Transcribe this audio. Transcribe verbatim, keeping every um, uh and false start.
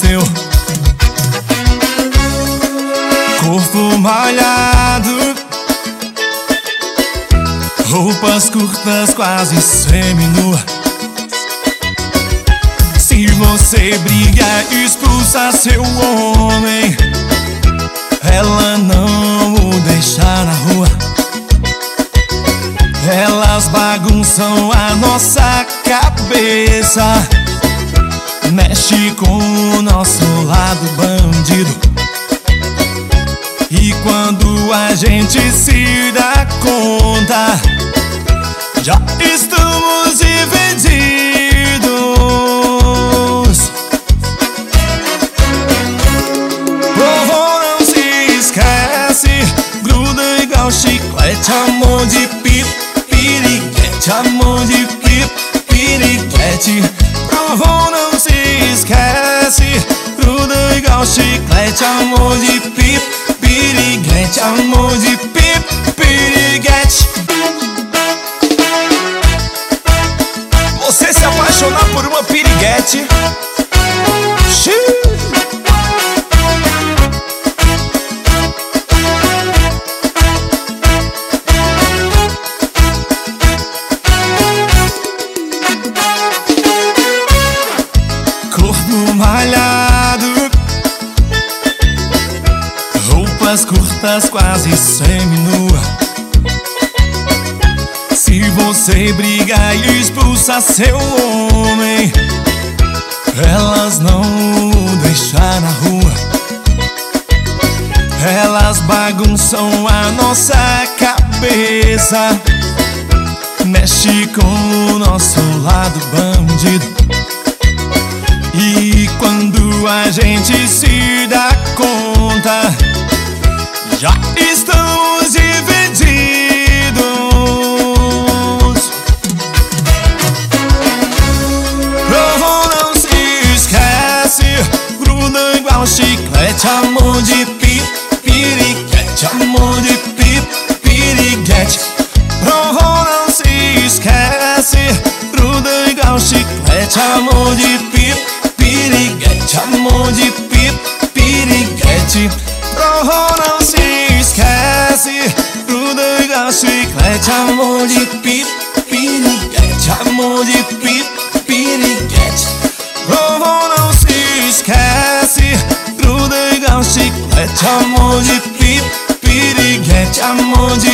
seu corpo malhado, roupas curtas quase seminua. Se você briga e expulsa seu homem, ela não o deixa na rua. Elas bagunçam a nossa cabeça, mexe com o nosso lado bandido. E quando a gente se dá conta, já estamos divididos. Povo, não se esquece, gruda igual chiclete, amor de piriguete, amor de piriguete. Povo, não se esquece, gruda igual chiclete, amor de piriguete, amor de piriguete. Você se apaixonar por uma piriguete, xiii. Corpo malhado, roupas curtas quase seminua. Se você briga e expulsa seu homem, elas não o deixam na rua. Elas bagunçam a nossa cabeça, mexe com o nosso lado bandido. E quando a gente se dá conta, já estamos divididos. Provo, não se esquece, gruda igual chiclete, amor de piriguete, amor de piriguete. Provo, não se esquece, gruda igual chiclete, amor de piriguete, amor de piriguete. Provo, não se esquece, gruda igual chiclete, amor de piriguete, amor de piriguete. Provo, não se esquece, gruda igual chiclete, amor de piriguete, amor de